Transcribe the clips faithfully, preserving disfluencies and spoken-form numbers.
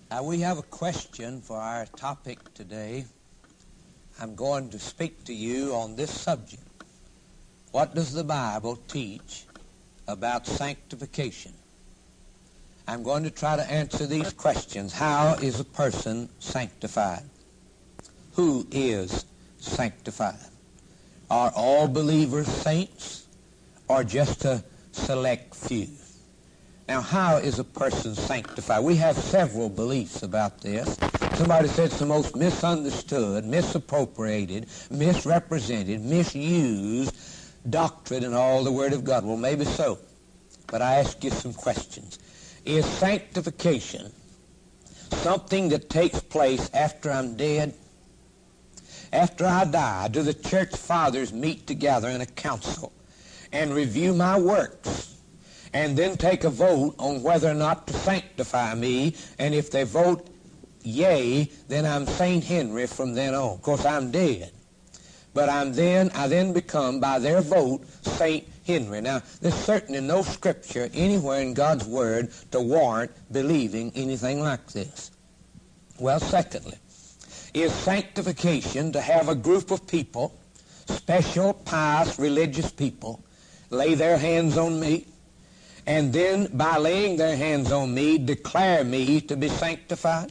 Now, we have a question for our topic today. I'm going to speak to you on this subject. What does the Bible teach about sanctification? I'm going to try to answer these questions. How is a person sanctified? Who is sanctified? Are all believers saints or just a select few? Now, how is a person sanctified? We have several beliefs about this. Somebody said it's the most misunderstood, misappropriated, misrepresented, misused doctrine in all the Word of God. Well, maybe so. But I ask you some questions. Is sanctification something that takes place after I'm dead? After I die, do the church fathers meet together in a council and review my works and then take a vote on whether or not to sanctify me? And if they vote yea, then I'm Saint Henry from then on. Of course, I'm dead. But I'm then, I then become, by their vote, Saint Henry. Now, there's certainly no scripture anywhere in God's Word to warrant believing anything like this. Well, secondly, is sanctification to have a group of people, special, pious, religious people, lay their hands on me, and then by laying their hands on me, declare me to be sanctified?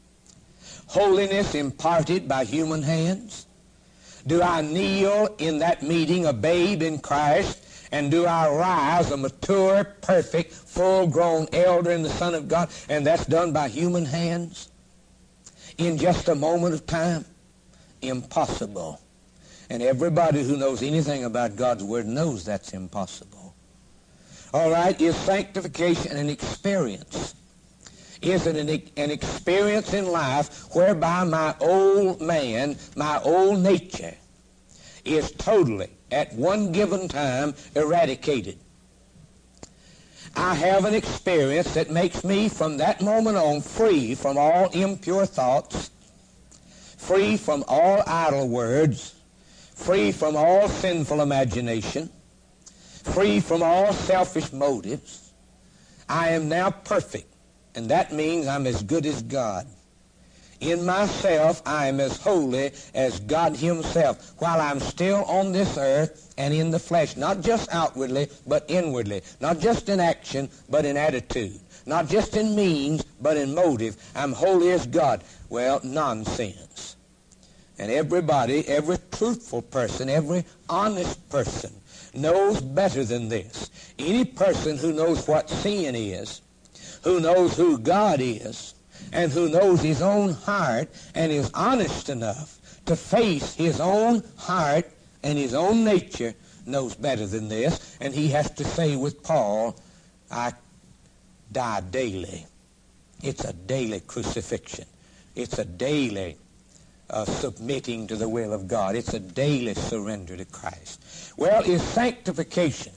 Holiness imparted by human hands? Do I kneel in that meeting a babe in Christ, and do I rise a mature, perfect, full-grown elder in the Son of God, and that's done by human hands in just a moment of time? Impossible. And everybody who knows anything about God's Word knows that's impossible. All right, is sanctification an experience? Is it an, an experience in life whereby my old man, my old nature, is totally, at one given time, eradicated? I have an experience that makes me, from that moment on, free from all impure thoughts, free from all idle words, free from all sinful imagination, free from all selfish motives. I am now perfect. And that means I'm as good as God. In myself, I am as holy as God himself while I'm still on this earth and in the flesh, not just outwardly, but inwardly, not just in action, but in attitude, not just in means, but in motive. I'm holy as God. Well, nonsense. And everybody, every truthful person, every honest person knows better than this. Any person who knows what sin is, who knows who God is, and who knows his own heart and is honest enough to face his own heart and his own nature, knows better than this. And he has to say with Paul, I die daily. It's a daily crucifixion. It's a daily uh, submitting to the will of God. It's a daily surrender to Christ. Well, is sanctification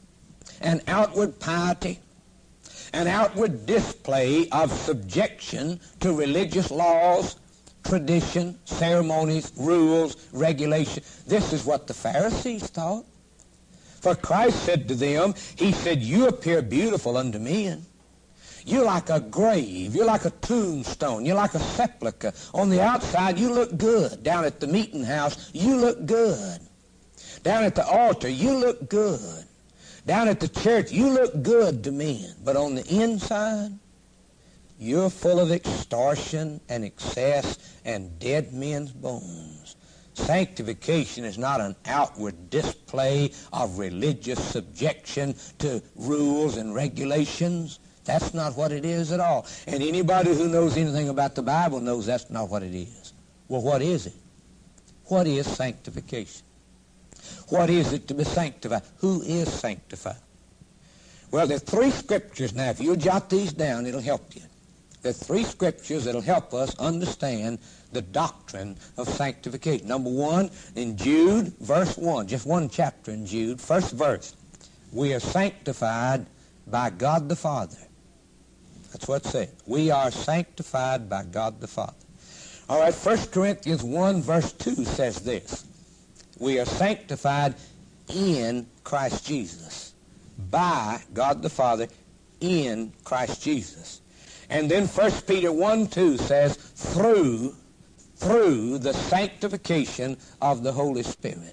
an outward piety, an outward display of subjection to religious laws, tradition, ceremonies, rules, regulation? This is what the Pharisees thought. For Christ said to them, he said, you appear beautiful unto men. You're like a grave. You're like a tombstone. You're like a sepulcher. On the outside, you look good. Down at the meeting house, you look good. Down at the altar, you look good. Down at the church, you look good to men. But on the inside, you're full of extortion and excess and dead men's bones. Sanctification is not an outward display of religious subjection to rules and regulations. That's not what it is at all. And anybody who knows anything about the Bible knows that's not what it is. Well, what is it? What is sanctification? What is it to be sanctified? Who is sanctified? Well, there are three scriptures. Now, if you'll jot these down, it'll help you. There are three scriptures that'll help us understand the doctrine of sanctification. Number one, in Jude, verse one, just one chapter in Jude, first verse. We are sanctified by God the Father. That's what it says. We are sanctified by God the Father. All right, First Corinthians one, verse two says this. We are sanctified in Christ Jesus. By God the Father, in Christ Jesus. And then First Peter one two says, through, through the sanctification of the Holy Spirit.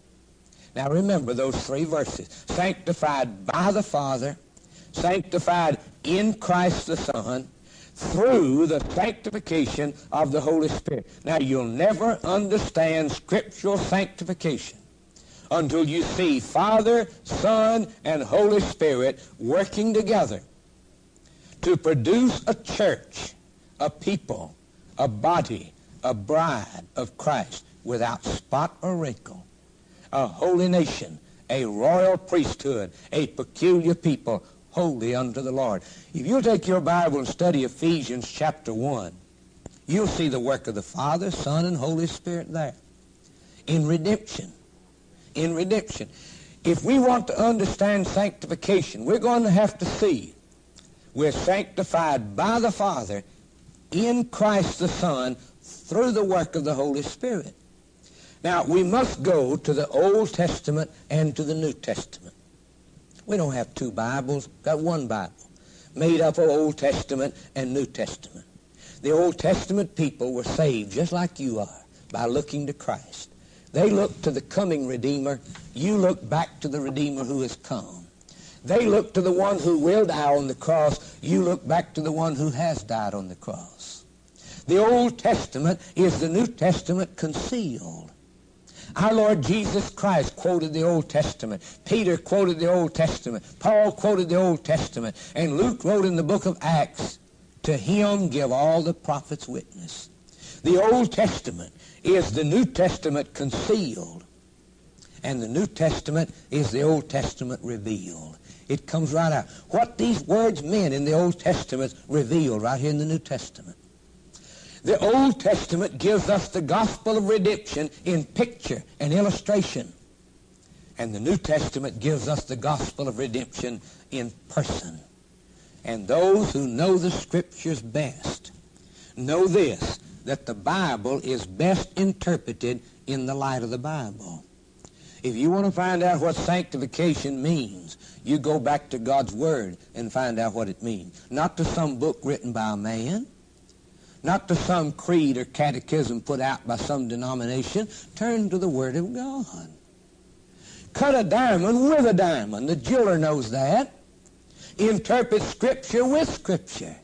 Now remember those three verses. Sanctified by the Father, sanctified in Christ the Son, through the sanctification of the Holy Spirit. Now you'll never understand scriptural sanctification until you see Father, Son, and Holy Spirit working together to produce a church, a people, a body, a bride of Christ without spot or wrinkle, a holy nation, a royal priesthood, a peculiar people, holy unto the Lord. If you'll take your Bible and study Ephesians chapter one, you'll see the work of the Father, Son, and Holy Spirit there. In redemption. In redemption. If we want to understand sanctification, we're going to have to see we're sanctified by the Father in Christ the Son through the work of the Holy Spirit. Now, we must go to the Old Testament and to the New Testament. We don't have two Bibles, got one Bible, made up of Old Testament and New Testament. The Old Testament people were saved just like you are by looking to Christ. They looked to the coming Redeemer. You look back to the Redeemer who has come. They look to the one who will die on the cross. You look back to the one who has died on the cross. The Old Testament is the New Testament concealed. Our Lord Jesus Christ quoted the Old Testament. Peter quoted the Old Testament. Paul quoted the Old Testament. And Luke wrote in the book of Acts, to him give all the prophets witness. The Old Testament is the New Testament concealed. And the New Testament is the Old Testament revealed. It comes right out. What these words meant in the Old Testament revealed right here in the New Testament. The Old Testament gives us the gospel of redemption in picture and illustration. And the New Testament gives us the gospel of redemption in person. And those who know the Scriptures best know this, that the Bible is best interpreted in the light of the Bible. If you want to find out what sanctification means, you go back to God's Word and find out what it means. Not to some book written by a man, not to some creed or catechism put out by some denomination. Turn to the Word of God. Cut a diamond with a diamond. The jeweler knows that. Interpret Scripture with Scripture.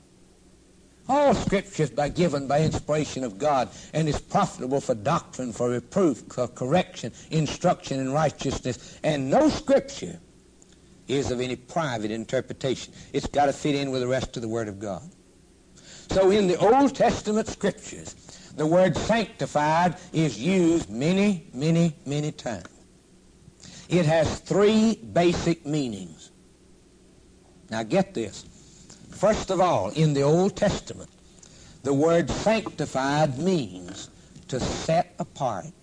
All Scripture is by, given by inspiration of God and is profitable for doctrine, for reproof, for correction, instruction in righteousness. And no Scripture is of any private interpretation. It's got to fit in with the rest of the Word of God. So in the Old Testament Scriptures, the word sanctified is used many, many, many times. It has three basic meanings. Now get this. First of all, in the Old Testament, the word sanctified means to set apart.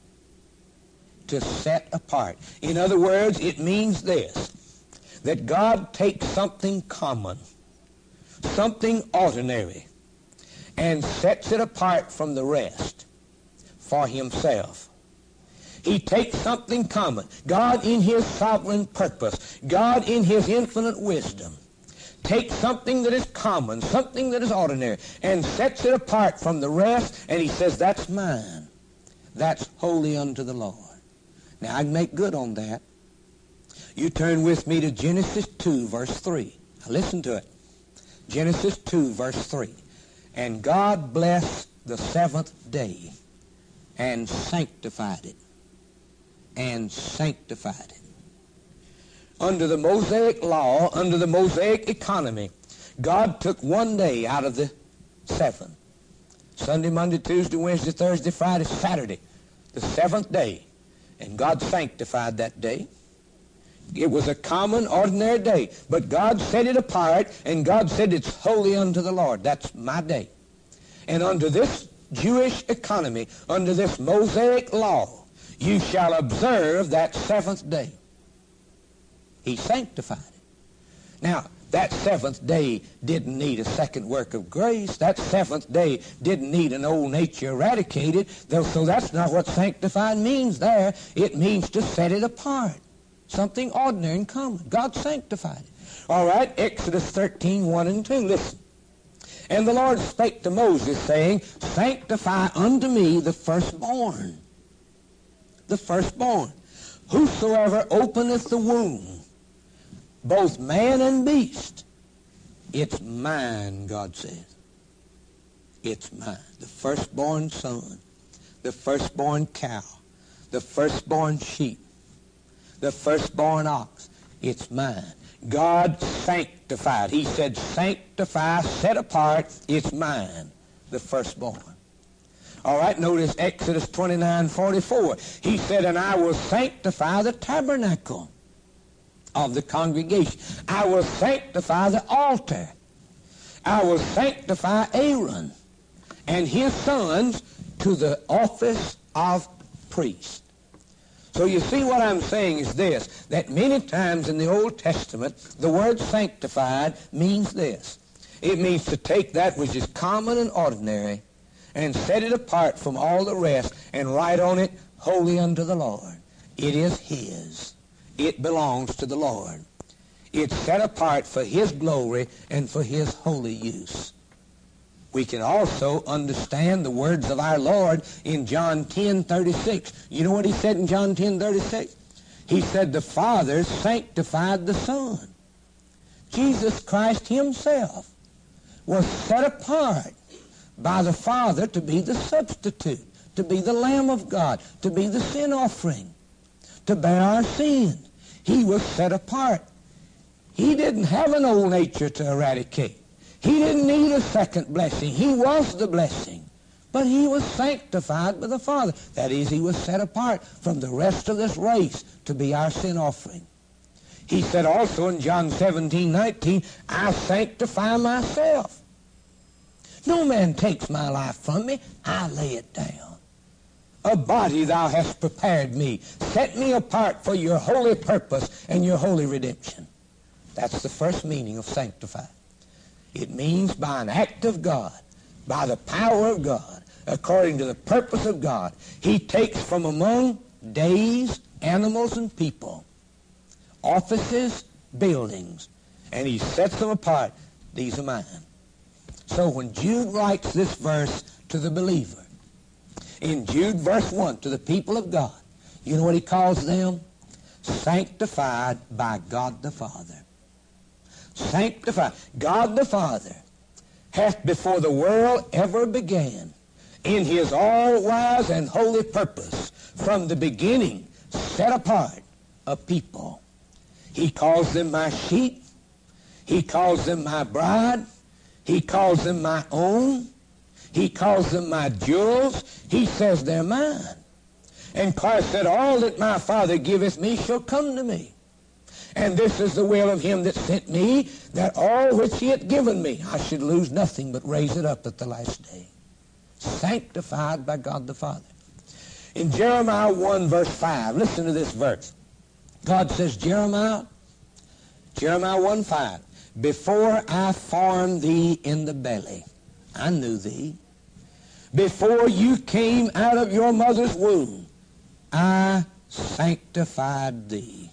To set apart. In other words, it means this, that God takes something common, something ordinary, and sets it apart from the rest for himself. He takes something common. God in his sovereign purpose, God in his infinite wisdom, takes something that is common, something that is ordinary, and sets it apart from the rest, and he says, that's mine. That's holy unto the Lord. Now, I can make good on that. You turn with me to Genesis two, verse three. Now, listen to it. Genesis two, verse three. And God blessed the seventh day and sanctified it. And sanctified it. Under the Mosaic law, under the Mosaic economy, God took one day out of the seven. Sunday, Monday, Tuesday, Wednesday, Thursday, Friday, Saturday. The seventh day. And God sanctified that day. It was a common, ordinary day, but God set it apart, and God said it's holy unto the Lord. That's my day. And under this Jewish economy, under this Mosaic law, you shall observe that seventh day. He sanctified it. Now, that seventh day didn't need a second work of grace. That seventh day didn't need an old nature eradicated. So that's not what sanctified means there. It means to set it apart. Something ordinary and common. God sanctified it. All right, Exodus thirteen, one and two. Listen. And the Lord spake to Moses, saying, sanctify unto me the firstborn. The firstborn. Whosoever openeth the womb, both man and beast, it's mine, God says. It's mine. The firstborn son, the firstborn cow, the firstborn sheep, the firstborn ox, it's mine. God sanctified. He said, sanctify, set apart, it's mine, the firstborn. All right, notice Exodus twenty-nine forty-four. He said, and I will sanctify the tabernacle of the congregation. I will sanctify the altar. I will sanctify Aaron and his sons to the office of priest. So you see what I'm saying is this, that many times in the Old Testament, the word sanctified means this. It means to take that which is common and ordinary and set it apart from all the rest and write on it, holy unto the Lord. It is his. It belongs to the Lord. It's set apart for his glory and for his holy use. We can also understand the words of our Lord in John ten thirty-six. You know what he said in John ten thirty-six? He said, the Father sanctified the Son. Jesus Christ himself was set apart by the Father to be the substitute, to be the Lamb of God, to be the sin offering, to bear our sins. He was set apart. He didn't have an old nature to eradicate. He didn't need a second blessing. He was the blessing. But he was sanctified by the Father. That is, he was set apart from the rest of this race to be our sin offering. He said also in John seventeen nineteen, I sanctify myself. No man takes my life from me. I lay it down. A body thou hast prepared me. Set me apart for your holy purpose and your holy redemption. That's the first meaning of sanctified. It means by an act of God, by the power of God, according to the purpose of God, he takes from among days, animals, and people, offices, buildings, and he sets them apart. These are mine. So when Jude writes this verse to the believer, in Jude verse one, to the people of God, you know what he calls them? Sanctified by God the Father. Sanctified. God the Father hath before the world ever began, in his all-wise and holy purpose, from the beginning set apart a people. He calls them my sheep. He calls them my bride. He calls them my own. He calls them my jewels. He says they're mine. And Christ said, all that my Father giveth me shall come to me. And this is the will of him that sent me, that all which he hath given me, I should lose nothing but raise it up at the last day. Sanctified by God the Father. In Jeremiah one verse five, listen to this verse. God says, Jeremiah, Jeremiah one five, before I formed thee in the belly, I knew thee. Before you came out of your mother's womb, I sanctified thee.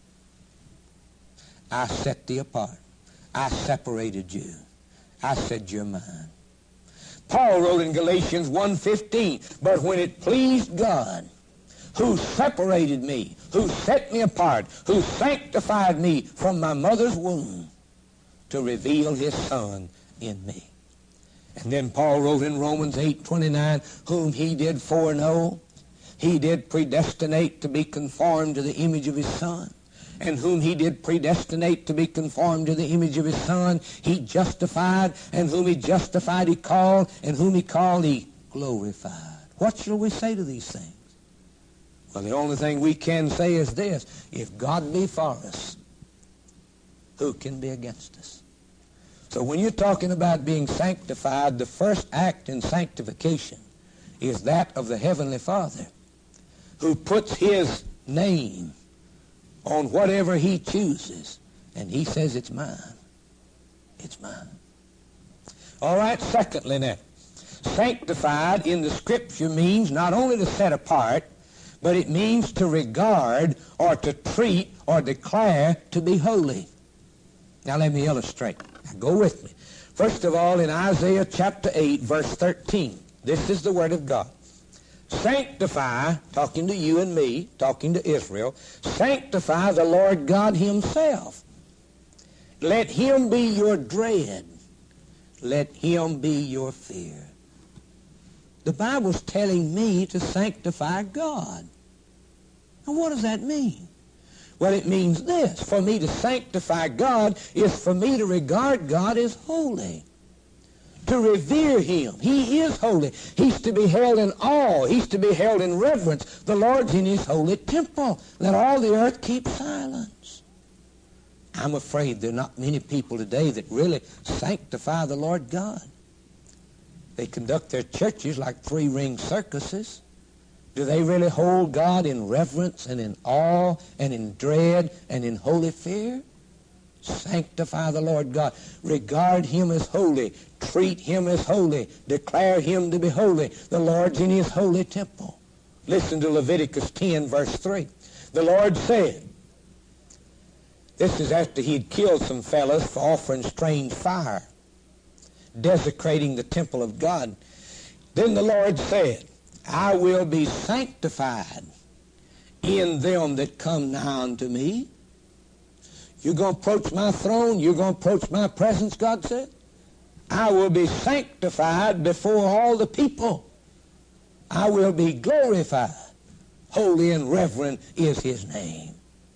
I set thee apart. I separated you. I said you're mine. Paul wrote in Galatians one fifteen, but when it pleased God, who separated me, who set me apart, who sanctified me from my mother's womb, to reveal his Son in me. And then Paul wrote in Romans eight twenty-nine, whom he did foreknow, he did predestinate to be conformed to the image of his Son. And whom he did predestinate to be conformed to the image of his Son, he justified, and whom he justified he called, and whom he called he glorified. What shall we say to these things? Well, the only thing we can say is this: if God be for us, who can be against us? So when you're talking about being sanctified, the first act in sanctification is that of the Heavenly Father, who puts his name on whatever he chooses, and he says it's mine. It's mine. All right, secondly now, sanctified in the Scripture means not only to set apart, but it means to regard or to treat or declare to be holy. Now let me illustrate. Now go with me. First of all, in Isaiah chapter eight, verse thirteen, this is the word of God. Sanctify, talking to you and me, talking to Israel, sanctify the Lord God himself. Let him be your dread. Let him be your fear. The Bible's telling me to sanctify God. Now, what does that mean? Well, it means this. For me to sanctify God is for me to regard God as holy, to revere him. He is holy. He's to be held in awe. He's to be held in reverence. The Lord's in his holy temple. Let all the earth keep silence. I'm afraid there are not many people today that really sanctify the Lord God. They conduct their churches like three-ring circuses. Do they really hold God in reverence and in awe and in dread and in holy fear? Sanctify the Lord God. Regard him as holy. Treat him as holy. Declare him to be holy. The Lord's in his holy temple. Listen to Leviticus ten, verse three. The Lord said, this is after he'd killed some fellows for offering strange fire, desecrating the temple of God. Then the Lord said, I will be sanctified in them that come nigh unto me. You're going to approach my throne, you're going to approach my presence, God said. I will be sanctified before all the people. I will be glorified. Holy and reverend is his name.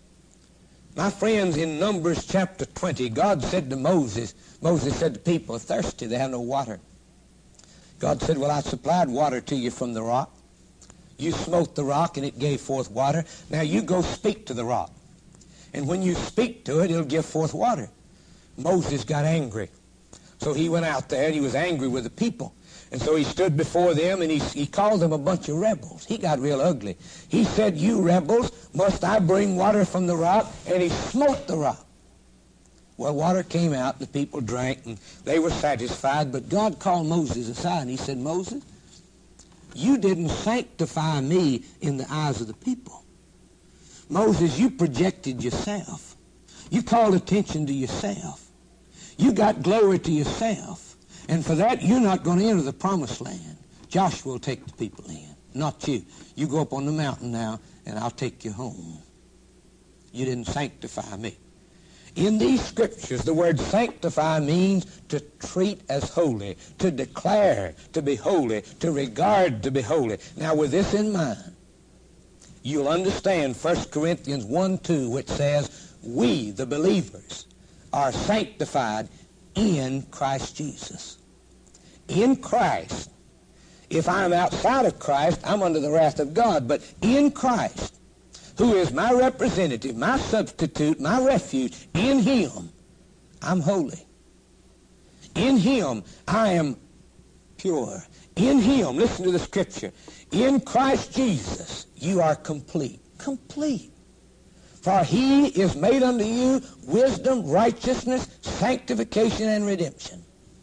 My friends, in Numbers chapter twenty, God said to Moses, Moses said to people, thirsty, they have no water. God said, well, I supplied water to you from the rock. You smote the rock and it gave forth water. Now you go speak to the rock. And when you speak to it, it'll give forth water. Moses got angry. So he went out there and he was angry with the people. And so he stood before them and he, he called them a bunch of rebels. He got real ugly. He said, you rebels, must I bring water from the rock? And he smote the rock. Well, water came out, the people drank, and they were satisfied. But God called Moses aside, and he said, Moses, you didn't sanctify me in the eyes of the people. Moses, you projected yourself. You called attention to yourself. You got glory to yourself. And for that, you're not going to enter the promised land. Joshua will take the people in, not you. You go up on the mountain now, and I'll take you home. You didn't sanctify me. In these scriptures, the word sanctify means to treat as holy, to declare to be holy, to regard to be holy. Now, with this in mind, you'll understand First Corinthians one two, which says, we, the believers, are sanctified in Christ Jesus. In Christ. If I'm outside of Christ, I'm under the wrath of God. But in Christ, who is my representative, my substitute, my refuge, in him, I'm holy. In him, I am pure. In him, listen to the scripture, in Christ Jesus, you are complete. Complete. For he is made unto you wisdom, righteousness, sanctification, and redemption.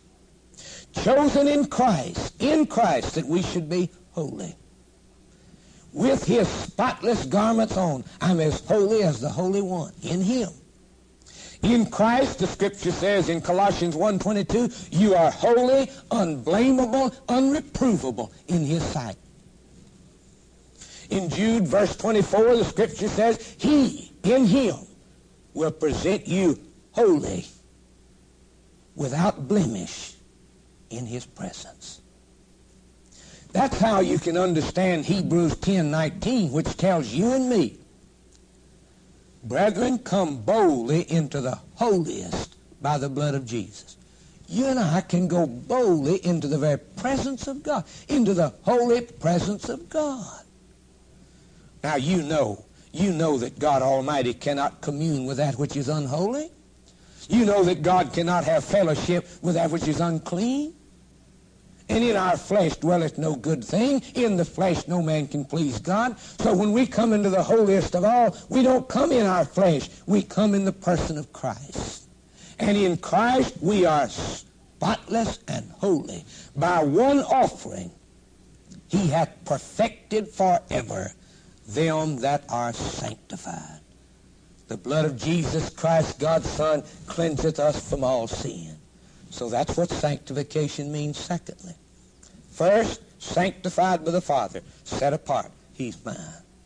Chosen in Christ, in Christ, that we should be holy. With his spotless garments on, I'm as holy as the Holy One, in him. In Christ, the scripture says in Colossians one twenty-two, you are holy, unblameable, unreprovable in his sight. In Jude verse twenty-four, the scripture says, he, in him, will present you holy, without blemish, in his presence. That's how you can understand Hebrews ten nineteen, which tells you and me, brethren, come boldly into the holiest by the blood of Jesus. You and I can go boldly into the very presence of God, into the holy presence of God. Now you know, you know that God Almighty cannot commune with that which is unholy. You know that God cannot have fellowship with that which is unclean. And in our flesh dwelleth no good thing. In the flesh no man can please God. So when we come into the holiest of all, we don't come in our flesh. We come in the person of Christ. And in Christ we are spotless and holy. By one offering he hath perfected forever them that are sanctified. The blood of Jesus Christ, God's Son, cleanseth us from all sin. So that's what sanctification means secondly. First, sanctified by the Father, set apart. He's mine.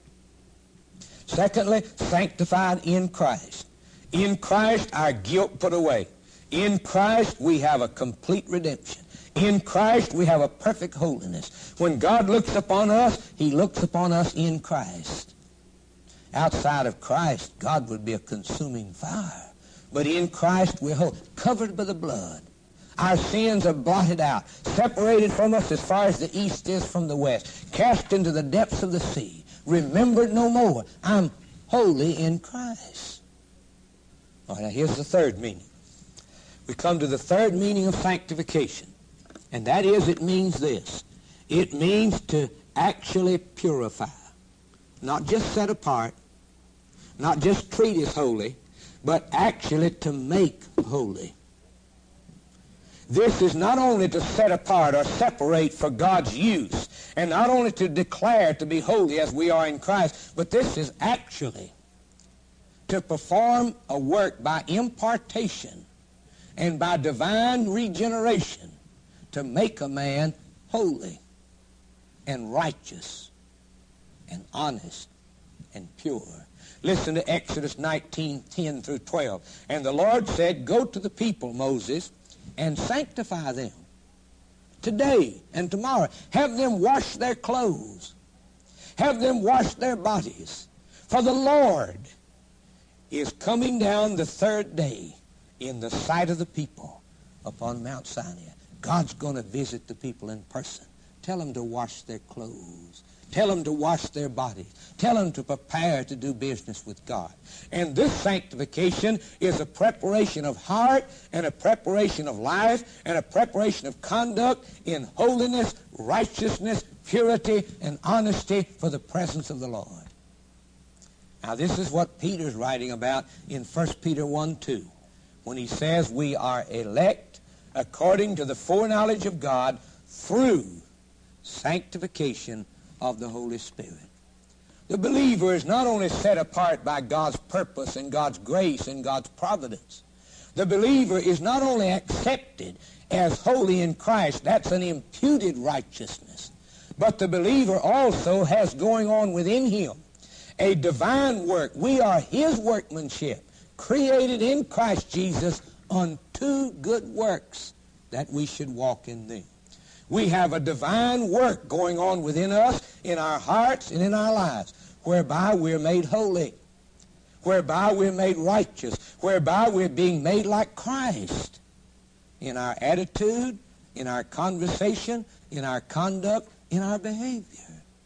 Secondly, sanctified in Christ. In Christ, our guilt put away. In Christ, we have a complete redemption. In Christ, we have a perfect holiness. When God looks upon us, he looks upon us in Christ. Outside of Christ, God would be a consuming fire. But in Christ, we're whole, covered by the blood. Our sins are blotted out, separated from us as far as the east is from the west, cast into the depths of the sea, remembered no more. I'm holy in Christ. All right, now here's the third meaning. We come to the third meaning of sanctification, and that is, it means this. It means to actually purify, not just set apart, not just treat as holy, but actually to make holy. This is not only to set apart or separate for God's use, and not only to declare to be holy as we are in Christ, but this is actually to perform a work by impartation and by divine regeneration to make a man holy and righteous and honest and pure. Listen to Exodus nineteen, ten through twelve. And the Lord said, go to the people, Moses, and sanctify them today and tomorrow. Have them wash their clothes. Have them wash their bodies. For the Lord is coming down the third day in the sight of the people upon Mount Sinai. God's going to visit the people in person. Tell them to wash their clothes. Tell them to wash their bodies. Tell them to prepare to do business with God. And this sanctification is a preparation of heart and a preparation of life and a preparation of conduct in holiness, righteousness, purity, and honesty for the presence of the Lord. Now this is what Peter's writing about in First Peter one two, when he says we are elect according to the foreknowledge of God through sanctification of the Holy Spirit. The believer is not only set apart by God's purpose and God's grace and God's providence. The believer is not only accepted as holy in Christ, that's an imputed righteousness, but the believer also has going on within him a divine work. We are his workmanship, created in Christ Jesus unto good works, that we should walk in them. We have a divine work going on within us, in our hearts and in our lives, whereby we're made holy, whereby we're made righteous, whereby we're being made like Christ in our attitude, in our conversation, in our conduct, in our behavior.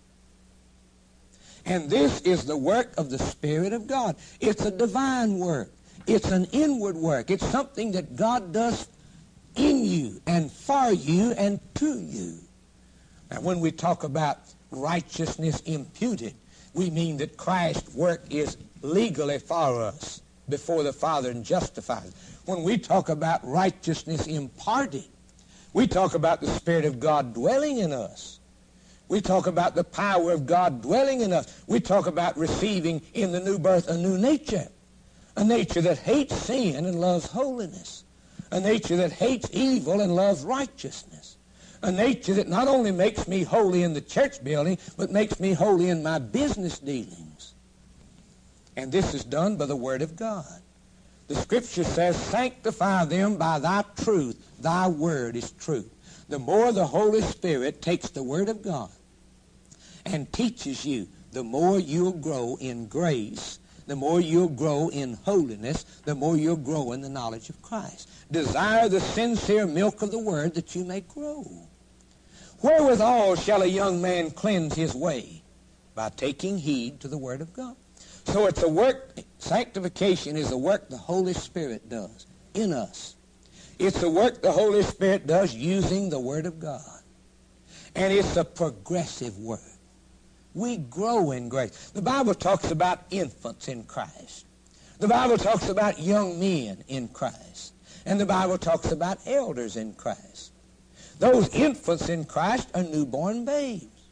And this is the work of the Spirit of God. It's a divine work. It's an inward work. It's something that God does in you and for you and to you. Now, when we talk about righteousness imputed, we mean that Christ's work is legally for us before the Father and justified. When we talk about righteousness imparted, we talk about the Spirit of God dwelling in us. We talk about the power of God dwelling in us. We talk about receiving in the new birth a new nature, a nature that hates sin and loves holiness, a nature that hates evil and loves righteousness, a nature that not only makes me holy in the church building, but makes me holy in my business dealings. And this is done by the Word of God. The Scripture says, sanctify them by thy truth. Thy word is truth. The more the Holy Spirit takes the Word of God and teaches you, the more you'll grow in grace, the more you'll grow in holiness, the more you'll grow in the knowledge of Christ. Desire the sincere milk of the Word that you may grow. Wherewithal shall a young man cleanse his way? By taking heed to the Word of God. So it's a work, sanctification is a work the Holy Spirit does in us. It's a work the Holy Spirit does using the Word of God. And it's a progressive work. We grow in grace. The Bible talks about infants in Christ. The Bible talks about young men in Christ. And the Bible talks about elders in Christ. Those infants in Christ are newborn babes.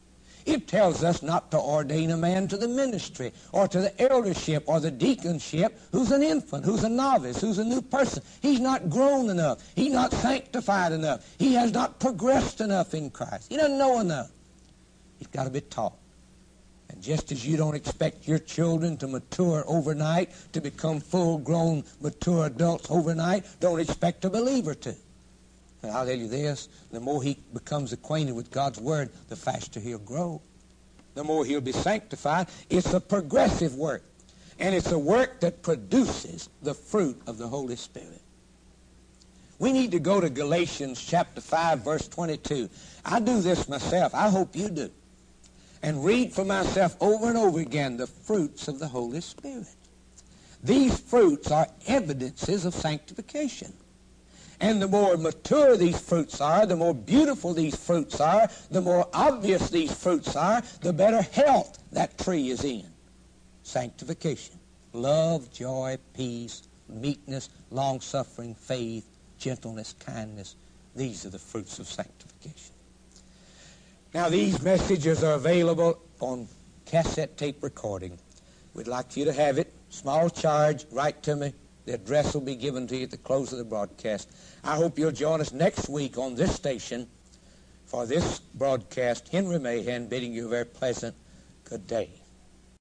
It tells us not to ordain a man to the ministry or to the eldership or the deaconship who's an infant, who's a novice, who's a new person. He's not grown enough. He's not sanctified enough. He has not progressed enough in Christ. He doesn't know enough. He's got to be taught. And just as you don't expect your children to mature overnight, to become full-grown, mature adults overnight, don't expect a believer to. And I'll tell you this, the more he becomes acquainted with God's Word, the faster he'll grow. The more he'll be sanctified. It's a progressive work. And it's a work that produces the fruit of the Holy Spirit. We need to go to Galatians chapter five, verse twenty-two. I do this myself. I hope you do. And read for myself over and over again the fruits of the Holy Spirit. These fruits are evidences of sanctification. And the more mature these fruits are, the more beautiful these fruits are, the more obvious these fruits are, the better health that tree is in. Sanctification. Love, joy, peace, meekness, long-suffering, faith, gentleness, kindness. These are the fruits of sanctification. Now, these messages are available on cassette tape recording. We'd like for you to have it. Small charge. Write to me. The address will be given to you at the close of the broadcast. I hope you'll join us next week on this station for this broadcast. Henry Mahan bidding you a very pleasant good day.